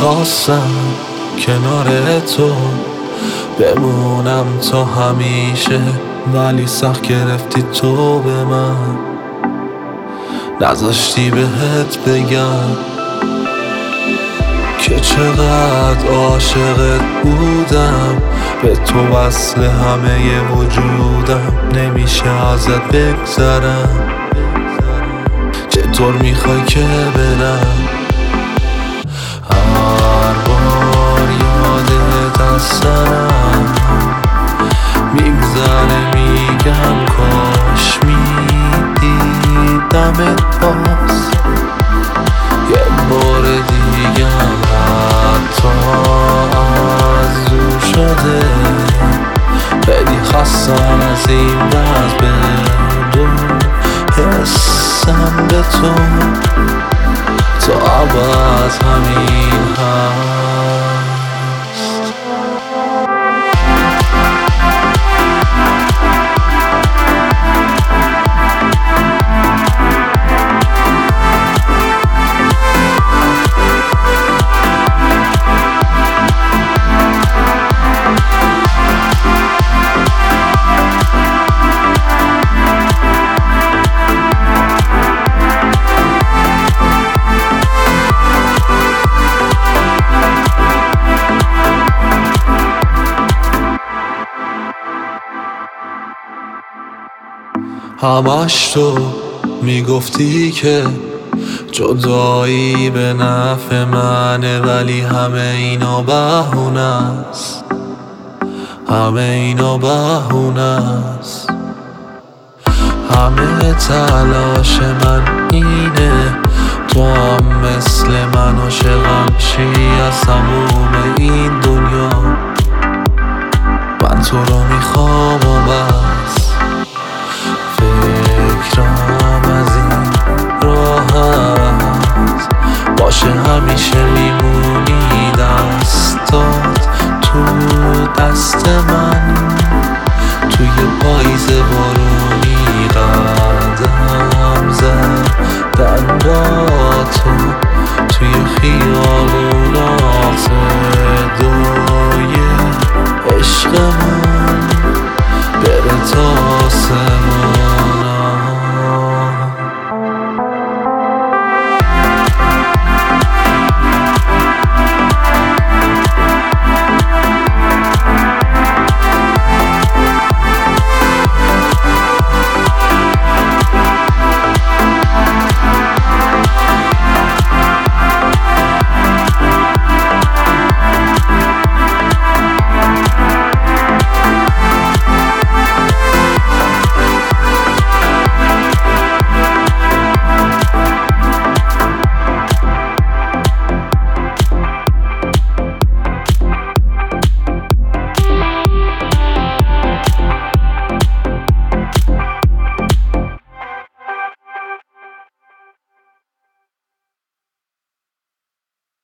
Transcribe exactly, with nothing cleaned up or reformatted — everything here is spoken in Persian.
خواستم کنار تو بمونم تا همیشه، ولی سخت گرفتی تو به من، نذاشتی بهت بگم که چقدر عاشقت بودم. به تو وصل همه وجودم، نمیشه ازت بگذرم. چطور میخوای که برم؟ هر بار یادت از سرم میگذره، میگم کاش میدیدمت باز یه بار دیگم. حتی از دور شده خیلی خستم از این وضع، به دور حسم به تو تا عوض همین هست. همش تو میگفتی که جدایی به نفع منه، ولی همه اینا بهونه است، همه اینا بهونه است. همه تلاش من اینه تو هم مثل من عاشقم شی از تموم این دنیا. من تو رو میخوام و بس، فکرم از این راحت باشه همیشه.